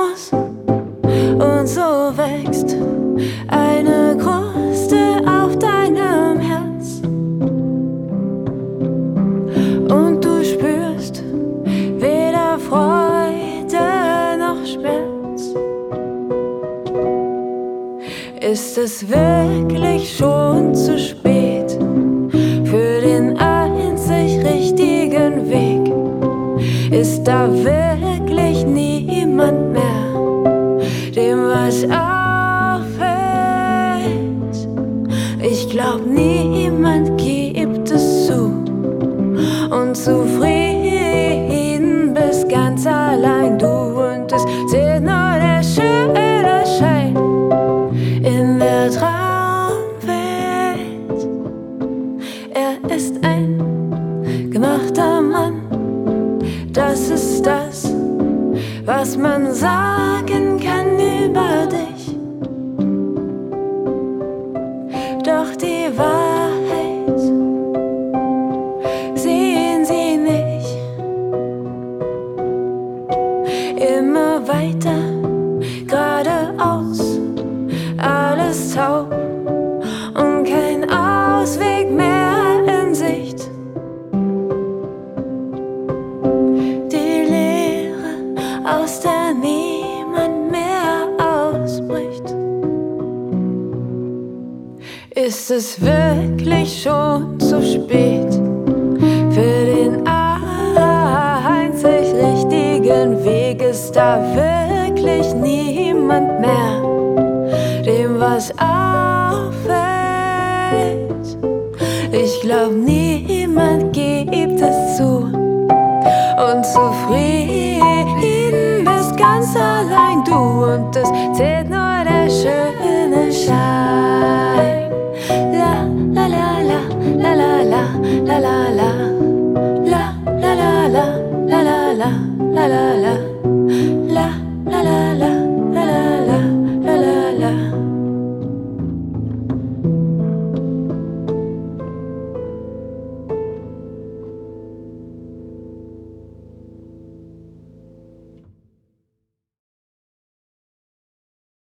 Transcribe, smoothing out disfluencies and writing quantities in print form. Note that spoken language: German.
muss. Und so wächst eine Kruste auf deinem Herz. Und du spürst weder Freude noch Schmerz. Ist es wirklich schon zu spät für den einzig richtigen Weg? Ist da wirklich niemand mehr, dem was auffällt? Ich glaub, niemand gibt es zu. Und zufrieden bist ganz allein du. Und es zählt nur der schöne Schein in der Traumwelt. Er ist ein gemachter Mann. Das ist das, was man sagen kann über dich. Doch die Wahrheit sehen sie nicht. Immer weiter, geradeaus, alles taub und kein Ausweg mehr in Sicht. Die Leere, aus der niemand mehr ausbricht. Ist es wirklich schon zu spät für den einzig richtigen Weg? Ist da wirklich niemand mehr, dem was auffällt? Ich glaub, niemand gibt es zu. Und zufrieden bist ganz allein du. Und es zählt